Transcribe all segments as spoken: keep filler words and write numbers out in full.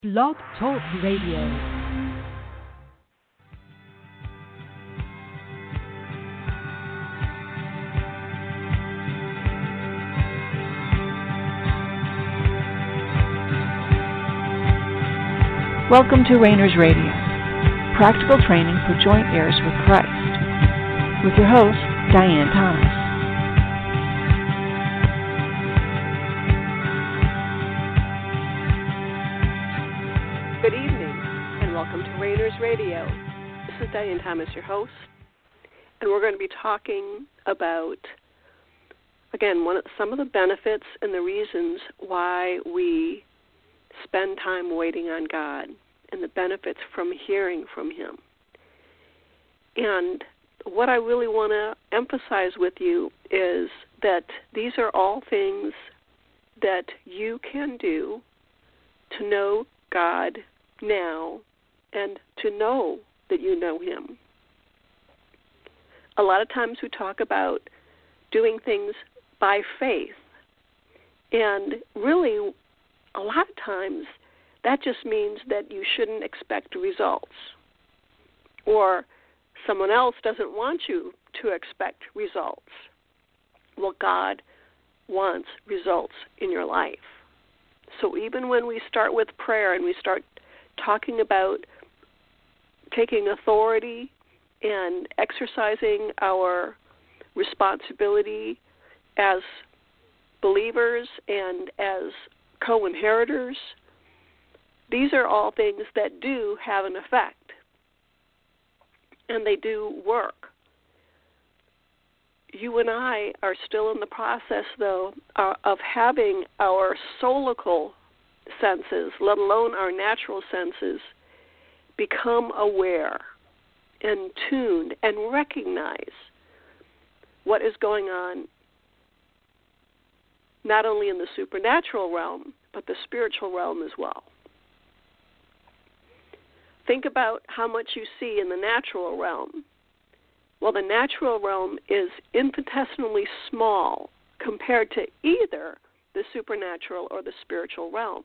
Blog Talk Radio. Welcome to Rainers Radio, practical training for joint heirs with Christ, with your host, Diane Thomas. Good evening, and welcome to Rainers Radio. This is Diane Thomas, your host, and we're going to be talking about, again, one of, some of the benefits and the reasons why we spend time waiting on God and the benefits from hearing from Him. And what I really want to emphasize with you is that these are all things that you can do to know God now and to know that you know Him. A lot of times we talk about doing things by faith, and really a lot of times that just means that you shouldn't expect results, or someone else doesn't want you to expect results. Well, God wants results in your life. So even when we start with prayer and we start talking about taking authority and exercising our responsibility as believers and as co-inheritors, these are all things that do have an effect, and they do work. You and I are still in the process, though, uh, of having our soulical senses, let alone our natural senses, become aware and tuned and recognize what is going on not only in the supernatural realm, but the spiritual realm as well. Think about how much you see in the natural realm. Well, the natural realm is infinitesimally small compared to either the supernatural or the spiritual realm.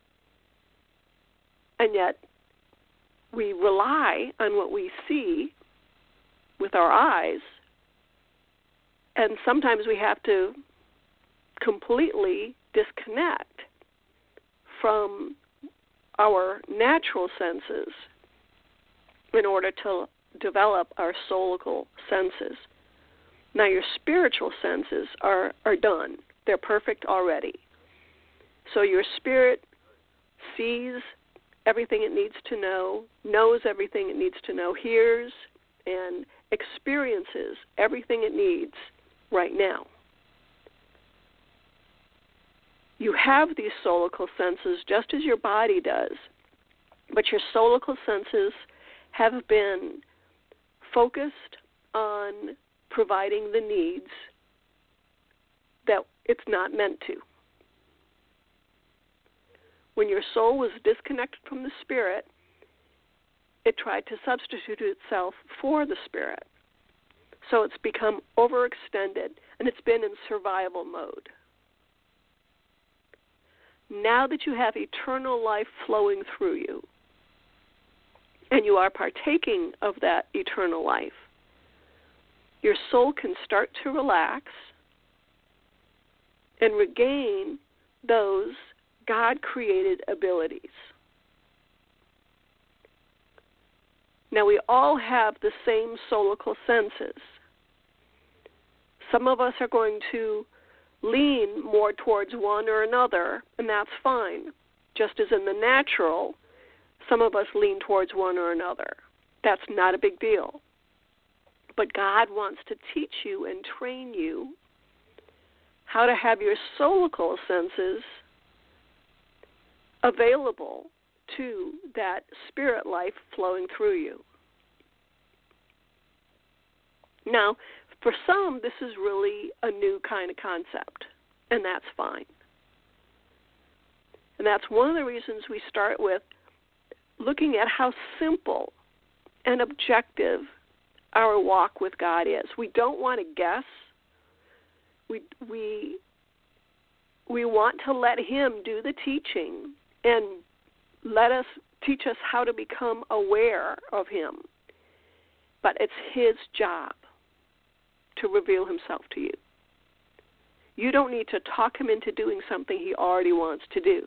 And yet, we rely on what we see with our eyes, and sometimes we have to completely disconnect from our natural senses in order to develop our soulical senses. Now, your spiritual senses are, are done. They're perfect already. So your spirit sees everything it needs to know, knows everything it needs to know, hears and experiences everything it needs right now. You have these soulical senses just as your body does, but your soulical senses have been focused on providing the needs that it's not meant to. When your soul was disconnected from the spirit, it tried to substitute itself for the spirit. So it's become overextended, and it's been in survival mode. Now that you have eternal life flowing through you, and you are partaking of that eternal life, your soul can start to relax and regain those God-created abilities. Now, we all have the same soulical senses. Some of us are going to lean more towards one or another, and that's fine. Just as in the natural, some of us lean towards one or another. That's not a big deal. But God wants to teach you and train you how to have your soulical senses available to that spirit life flowing through you. Now, for some, this is really a new kind of concept, and that's fine. And that's one of the reasons we start with looking at how simple and objective our walk with God is. We don't want to guess. We we we want to let Him do the teaching and let us teach us how to become aware of him. But it's his job to reveal himself to you. You don't need to talk him into doing something he already wants to do.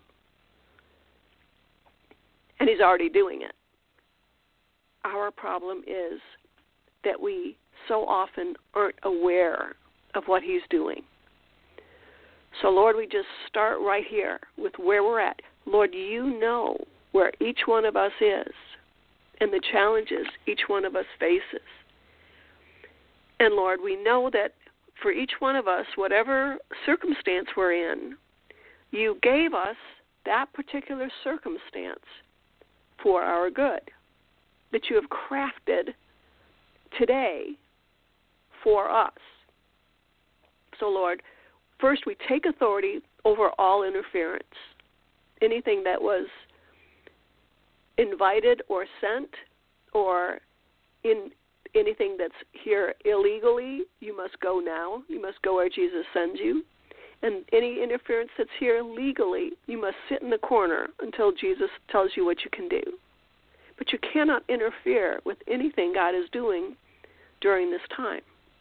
And he's already doing it. Our problem is that we so often aren't aware of what he's doing. So, Lord, we just start right here with where we're at. Lord, you know where each one of us is and the challenges each one of us faces. And, Lord, we know that for each one of us, whatever circumstance we're in, you gave us that particular circumstance for our good, that you have crafted today for us. So, Lord, first we take authority over all interference, anything that was invited or sent or in anything that's here illegally, you must go now. You must go where Jesus sends you. And any interference that's here legally, you must sit in the corner until Jesus tells you what you can do. But you cannot interfere with anything God is doing during this time.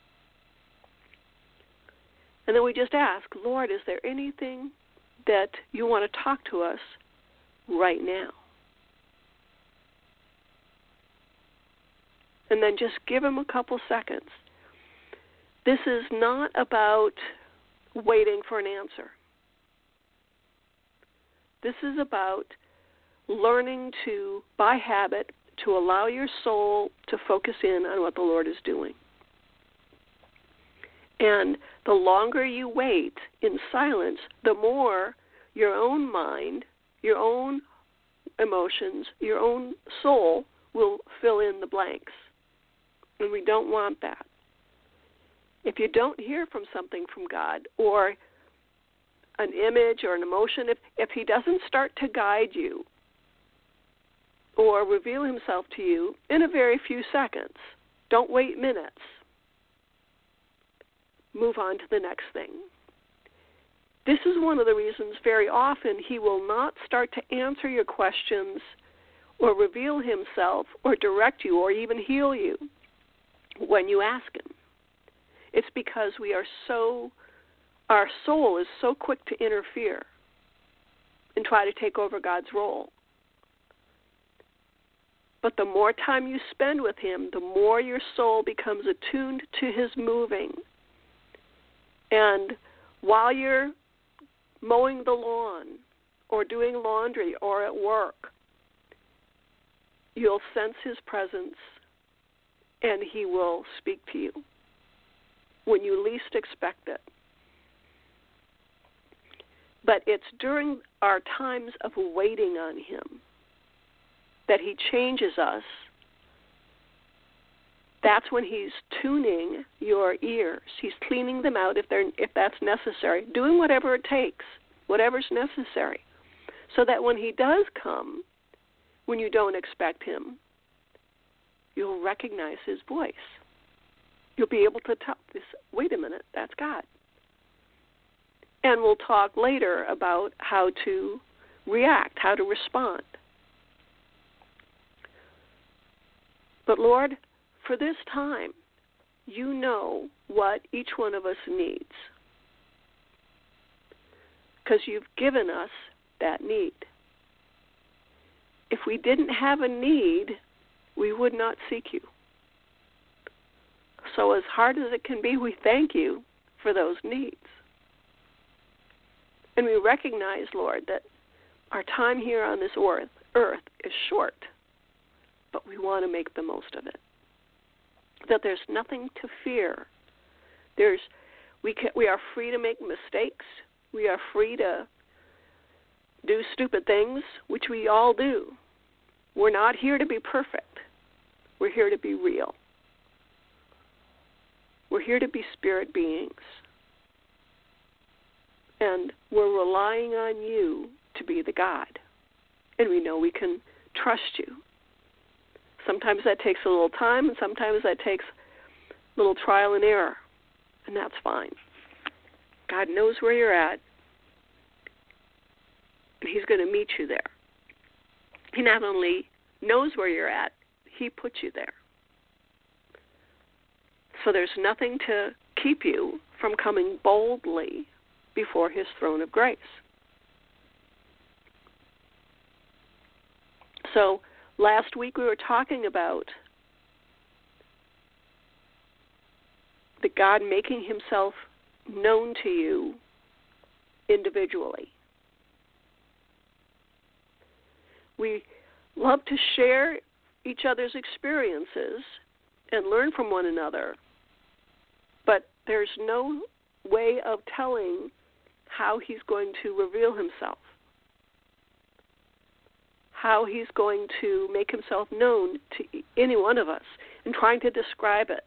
And then we just ask, Lord, is there anything that you want to talk to us right now? And then just give him a couple seconds. This is not about waiting for an answer. This is about learning to, by habit, to allow your soul to focus in on what the Lord is doing. And the longer you wait in silence, the more your own mind, your own emotions, your own soul will fill in the blanks. And we don't want that. If you don't hear from something from God, or an image or an emotion, if, if he doesn't start to guide you or reveal himself to you in a very few seconds, don't wait minutes. Move on to the next thing. This is one of the reasons very often he will not start to answer your questions or reveal himself or direct you or even heal you when you ask him. It's because we are so, our soul is so quick to interfere and try to take over God's role. But the more time you spend with him, the more your soul becomes attuned to his moving. And while you're mowing the lawn or doing laundry or at work, you'll sense his presence and he will speak to you when you least expect it. But it's during our times of waiting on him that he changes us. That's when he's tuning your ears. He's cleaning them out if they're if that's necessary, doing whatever it takes, whatever's necessary, so that when he does come, when you don't expect him, you'll recognize his voice. You'll be able to tell this, wait a minute, that's God. And we'll talk later about how to react, how to respond. But Lord, for this time, you know what each one of us needs, because you've given us that need. If we didn't have a need, we would not seek you. So as hard as it can be, we thank you for those needs. And we recognize, Lord, that our time here on this earth, earth is short, but we want to make the most of it. That there's nothing to fear. There's, we can, we are free to make mistakes. We are free to do stupid things, which we all do. We're not here to be perfect. We're here to be real. We're here to be spirit beings. And we're relying on you to be the God. And we know we can trust you. Sometimes that takes a little time, and sometimes that takes a little trial and error. And that's fine. God knows where you're at, and he's going to meet you there. He not only knows where you're at, he put you there. So there's nothing to keep you from coming boldly before his throne of grace. So last week we were talking about the God making himself known to you individually. We love to share each other's experiences and learn from one another, but there's no way of telling how he's going to reveal himself, how he's going to make himself known to any one of us, and trying to describe it.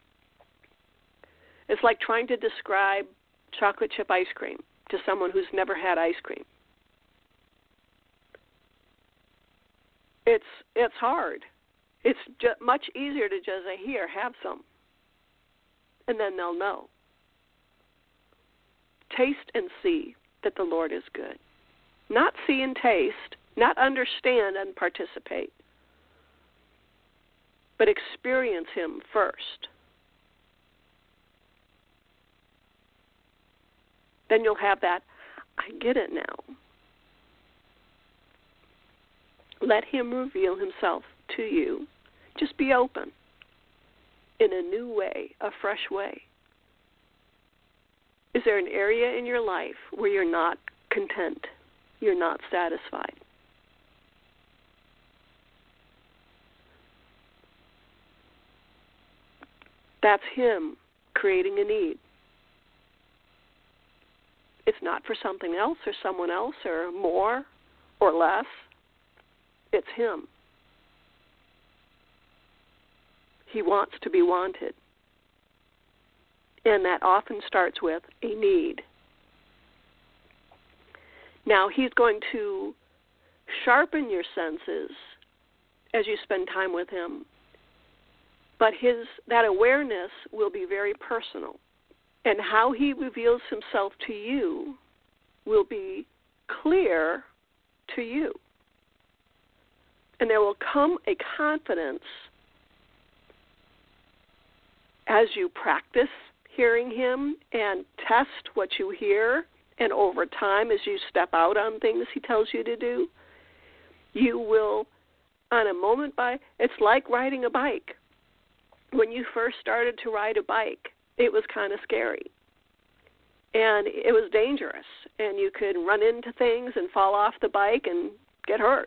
It's like trying to describe chocolate chip ice cream to someone who's never had ice cream. It's it's hard. It's ju- much easier to just say, here, have some, and then they'll know. Taste and see that the Lord is good. Not see and taste, not understand and participate, but experience him first. Then you'll have that, I get it now. Let him reveal himself to you. Just be open in a new way, a fresh way. Is there an area in your life where you're not content, you're not satisfied? That's him creating a need. It's not for something else or someone else or more or less. It's him. He wants to be wanted. And that often starts with a need. Now, he's going to sharpen your senses as you spend time with him, but his that awareness will be very personal. And how he reveals himself to you will be clear to you. And there will come a confidence as you practice hearing him and test what you hear, and over time as you step out on things he tells you to do, you will, on a moment by, it's like riding a bike. When you first started to ride a bike, it was kind of scary. And it was dangerous. And you could run into things and fall off the bike and get hurt.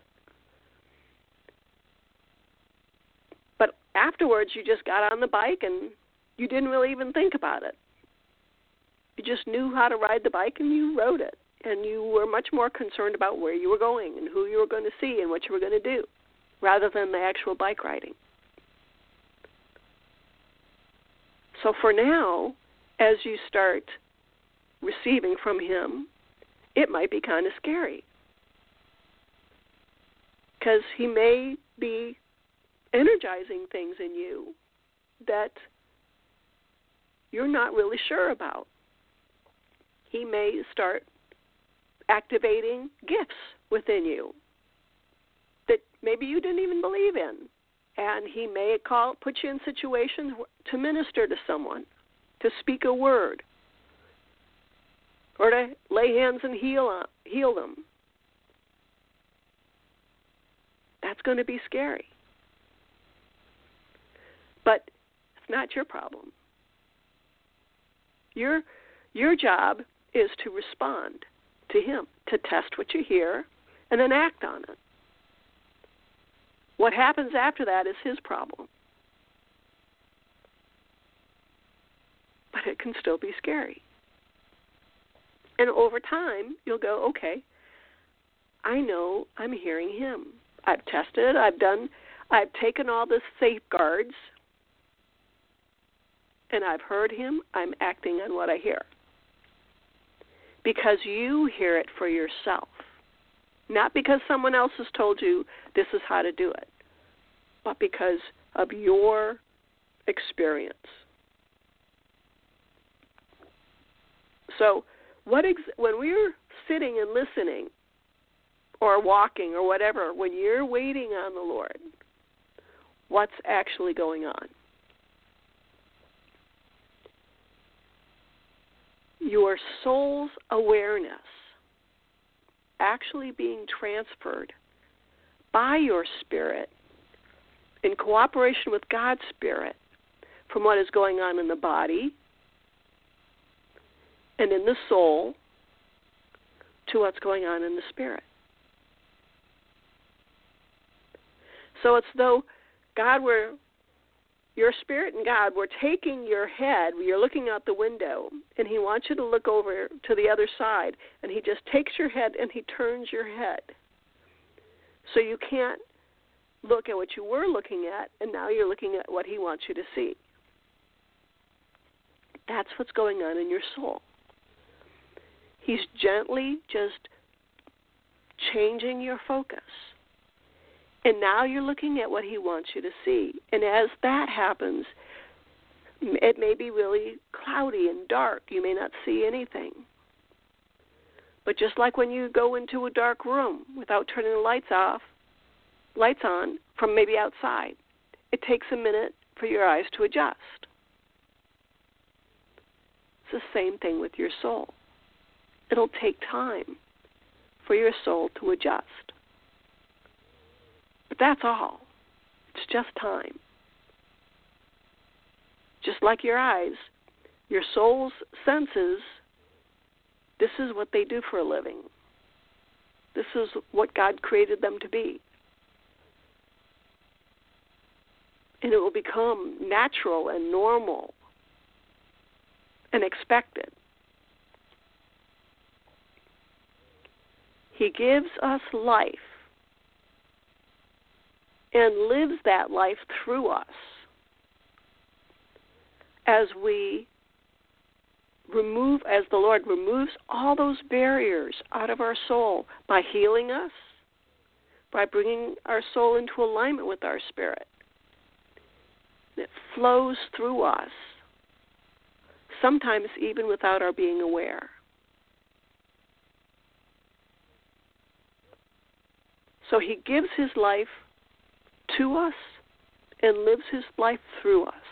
But afterwards, you just got on the bike and you didn't really even think about it. You just knew how to ride the bike and you rode it. And you were much more concerned about where you were going and who you were going to see and what you were going to do, rather than the actual bike riding. So for now, as you start receiving from him, it might be kind of scary. Because he may be energizing things in you that you're not really sure about. He may start activating gifts within you that maybe you didn't even believe in. And he may call, put you in situations to minister to someone, to speak a word, or to lay hands and heal, heal them. That's going to be scary. But it's not your problem. Your, your job is to respond to him, to test what you hear, and then act on it. What happens after that is his problem. But it can still be scary. And over time, you'll go, okay, I know I'm hearing him. I've tested it. I've done, I've taken all the safeguards, and I've heard him. I'm acting on what I hear. Because you hear it for yourself. Not because someone else has told you this is how to do it, but because of your experience. So what ex- when we're sitting and listening, or walking or whatever, when you're waiting on the Lord, what's actually going on? Your soul's awareness actually being transferred by your spirit in cooperation with God's Spirit from what is going on in the body and in the soul to what's going on in the spirit. So it's though God were, your spirit and God were taking your head, you're looking out the window, and he wants you to look over to the other side, and he just takes your head and he turns your head. So you can't look at what you were looking at, and now you're looking at what he wants you to see. That's what's going on in your soul. He's gently just changing your focus. And now you're looking at what he wants you to see. And as that happens, it may be really cloudy and dark. You may not see anything. But just like when you go into a dark room without turning the lights off, lights on from maybe outside, it takes a minute for your eyes to adjust. It's the same thing with your soul. It'll take time for your soul to adjust. But that's all. It's just time. Just like your eyes, your soul's senses, this is what they do for a living. This is what God created them to be. And it will become natural and normal and expected. He gives us life and lives that life through us as we remove, as the Lord removes all those barriers out of our soul by healing us, by bringing our soul into alignment with our spirit. It flows through us, sometimes even without our being aware. So he gives his life to us and lives his life through us.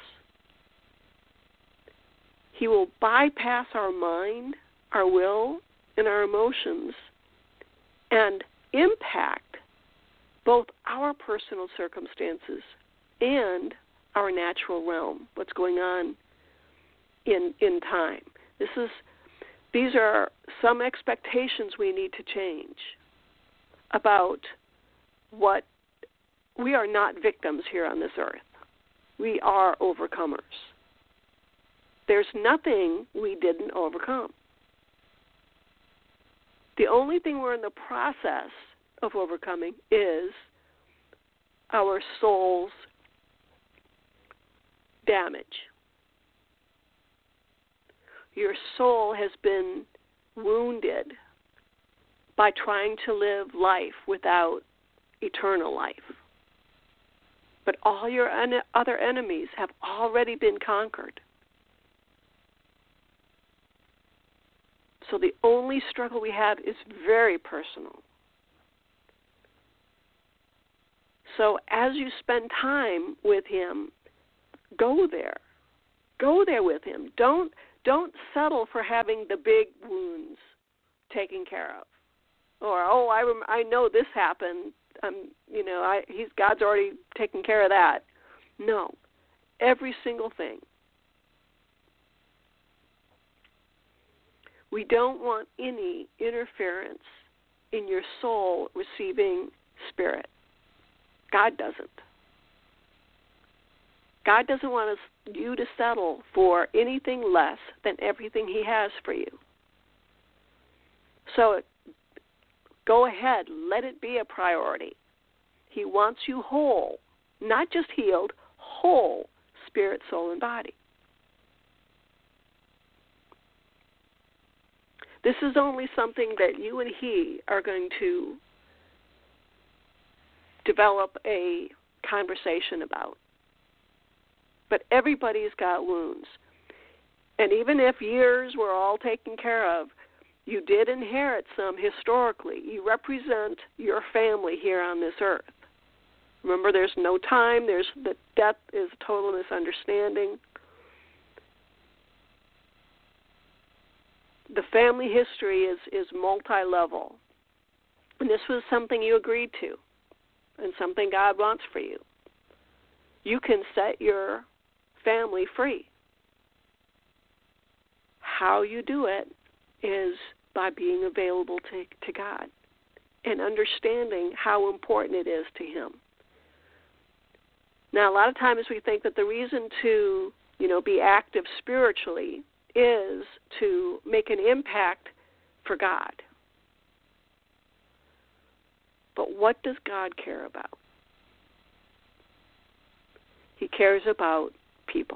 He will bypass our mind, our will, and our emotions and impact both our personal circumstances and our natural realm, what's going on in in time. This is these are some expectations we need to change about what we are not victims here on this earth. We are overcomers. There's nothing we didn't overcome. The only thing we're in the process of overcoming is our soul's damage. Your soul has been wounded by trying to live life without eternal life. But all your en- other enemies have already been conquered. So the only struggle we have is very personal. So as you spend time with him, go there. Go there with him. Don't don't settle for having the big wounds taken care of. Or, oh, I rem- I know this happened. Um, you know, I he's God's already taken care of that. No. Every single thing. We don't want any interference in your soul receiving spirit. God doesn't. God doesn't want us, you to settle for anything less than everything he has for you. So go ahead, let it be a priority. He wants you whole, not just healed, whole, spirit, soul, and body. This is only something that you and he are going to develop a conversation about. But everybody's got wounds. And even if years were all taken care of, You did inherit some historically. You represent your family here on this earth. Remember, there's no time. There's the death is total misunderstanding. The family history is, is multi-level. And this was something you agreed to and something God wants for you. You can set your family free. How you do it is by being available to, to God and understanding how important it is to Him. Now, a lot of times we think that the reason to, you know, be active spiritually is to make an impact for God. But what does God care about? He cares about people.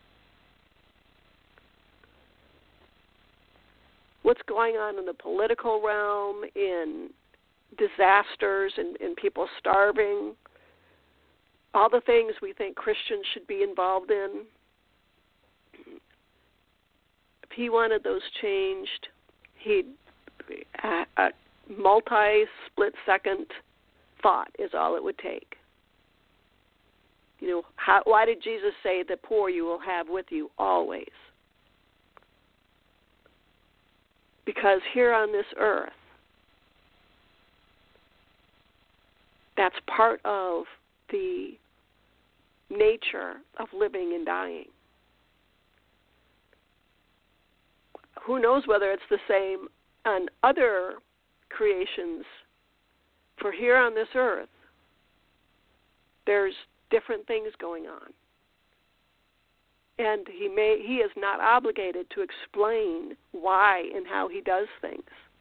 What's going on in the political realm, in disasters and, and people starving, all the things we think Christians should be involved in. If He wanted those changed, He'd a, a multi-split-second thought is all it would take. You know, how, why did Jesus say, the poor you will have with you always? Because here on this earth, that's part of the nature of living and dying. Who knows whether it's the same on other creations. For here on this earth, there's different things going on. And he may he is not obligated to explain why and how He does things.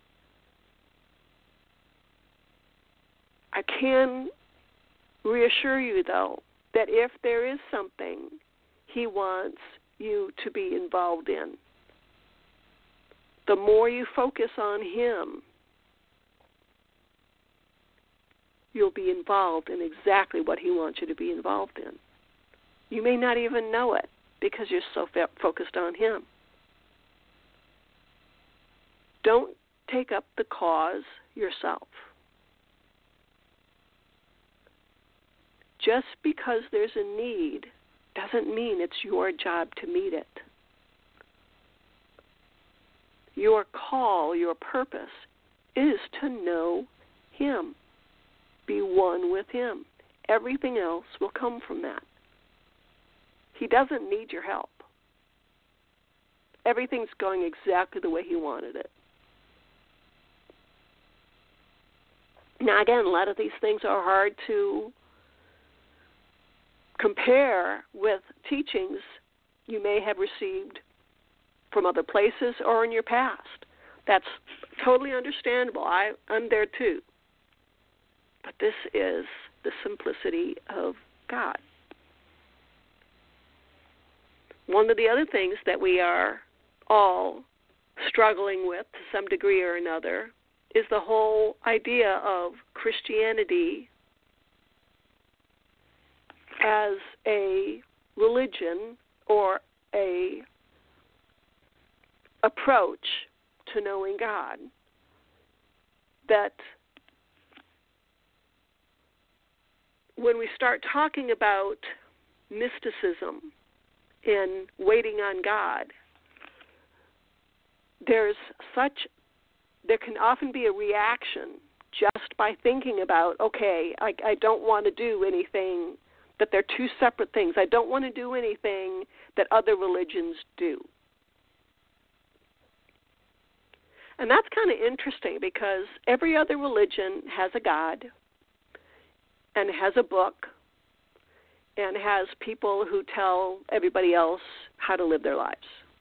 I can reassure you, though, that if there is something He wants you to be involved in, the more you focus on Him, you'll be involved in exactly what He wants you to be involved in. You may not even know it because you're so f- focused on Him. Don't take up the cause yourself. Just because there's a need doesn't mean it's your job to meet it. Your call, your purpose, is to know Him. Be one with Him. Everything else will come from that. He doesn't need your help. Everything's going exactly the way He wanted it. Now, again, a lot of these things are hard to compare with teachings you may have received from other places or in your past. That's totally understandable. I, I'm there too. But this is the simplicity of God. One of the other things that we are all struggling with to some degree or another is the whole idea of Christianity as a religion or a approach to knowing God that when we start talking about mysticism and waiting on God, there's such, there can often be a reaction just by thinking about, okay, I, I don't want to do anything, that they're two separate things. I don't want to do anything that other religions do. And that's kind of interesting because every other religion has a God and has a book and has people who tell everybody else how to live their lives.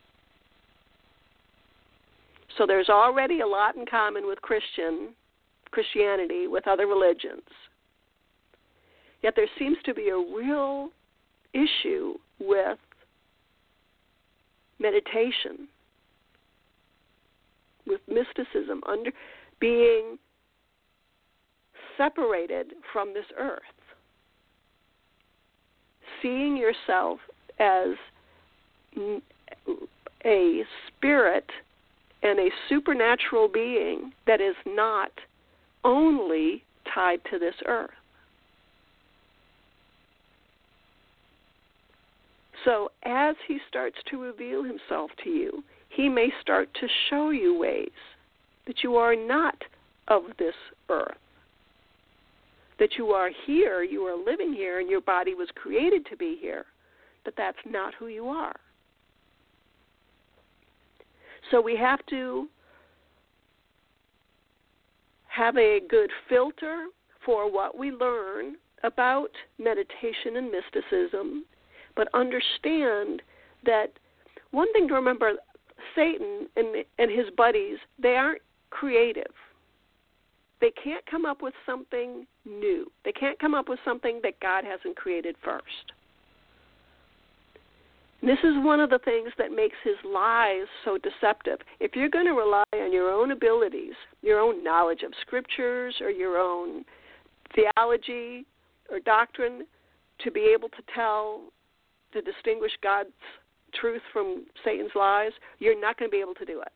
So there's already a lot in common with Christian Christianity with other religions. Yet there seems to be a real issue with meditation, with mysticism, under being separated from this earth, seeing yourself as a spirit and a supernatural being that is not only tied to this earth. So as he starts to reveal himself to you, he may start to show you ways that you are not of this earth, that you are here, you are living here, and your body was created to be here, but that's not who you are. So we have to have a good filter for what we learn about meditation and mysticism, but understand that one thing to remember, Satan and, and his buddies, they aren't creative. They can't come up with something new. They can't come up with something that God hasn't created first. And this is one of the things that makes his lies so deceptive. If you're going to rely on your own abilities, your own knowledge of scriptures or your own theology or doctrine to be able to tell, to distinguish God's truth from Satan's lies, you're not going to be able to do it.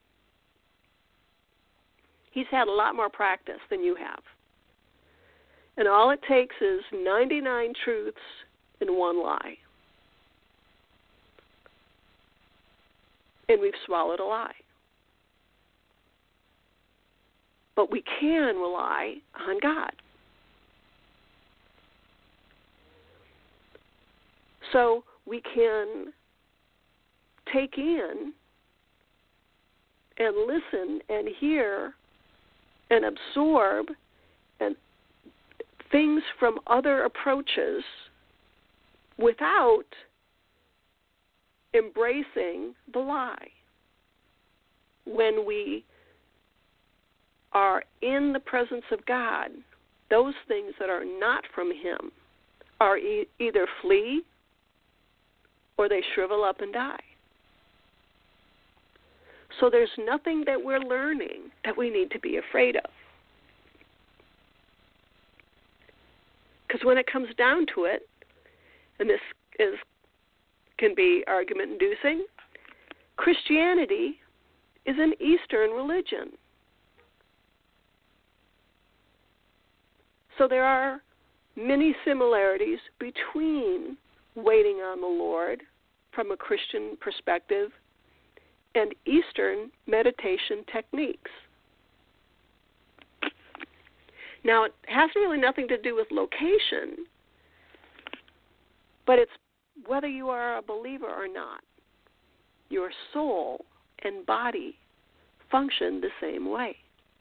He's had a lot more practice than you have. And all it takes is ninety-nine truths and one lie. And we've swallowed a lie. But we can rely on God. So we can take in and listen and hear and absorb and things from other approaches without embracing the lie. When we are in the presence of God, those things that are not from him are e- either flee or they shrivel up and die. So there's nothing that we're learning that we need to be afraid of. Because when it comes down to it, and this is can be argument-inducing, Christianity is an Eastern religion. So there are many similarities between waiting on the Lord from a Christian perspective and Eastern meditation techniques. Now, it has really nothing to do with location, but it's whether you are a believer or not. Your soul and body function the same way.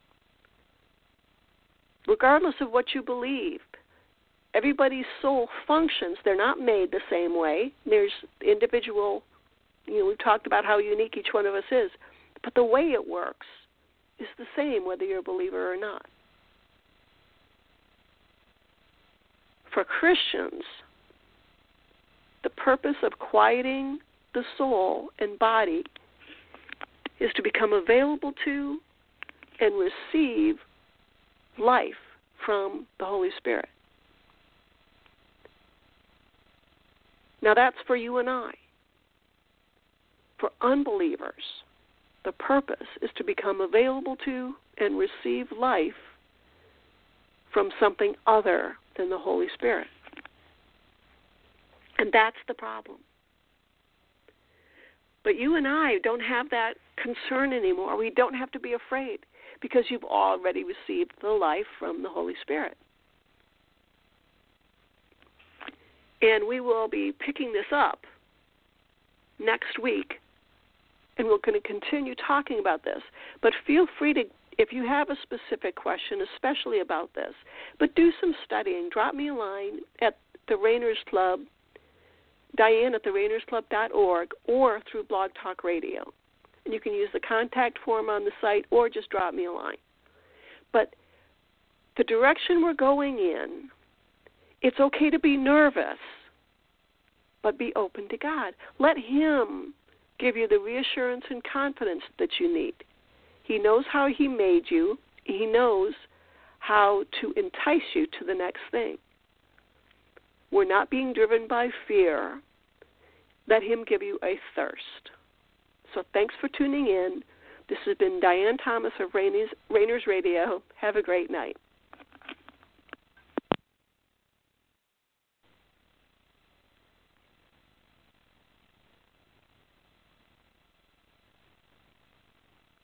Regardless of what you believe, everybody's soul functions. They're not made the same way. There's individual, you know, we've talked about how unique each one of us is, but the way it works is the same whether you're a believer or not. For Christians, the purpose of quieting the soul and body is to become available to and receive life from the Holy Spirit. Now that's for you and I. For unbelievers, the purpose is to become available to and receive life from something other than the Holy Spirit. And that's the problem. But you and I don't have that concern anymore. We don't have to be afraid because you've already received the life from the Holy Spirit. And we will be picking this up next week, and we're going to continue talking about this. But feel free to, if you have a specific question, especially about this, but do some studying. Drop me a line at the Rainers Club, Diane at the rainers club dot org, or through Blog Talk Radio. And you can use the contact form on the site or just drop me a line. But the direction we're going in, it's okay to be nervous, but be open to God. Let him give you the reassurance and confidence that you need. He knows how he made you. He knows how to entice you to the next thing. We're not being driven by fear. Let him give you a thirst. So thanks for tuning in. This has been Diane Thomas of Rainers, Rainers Radio. Have a great night.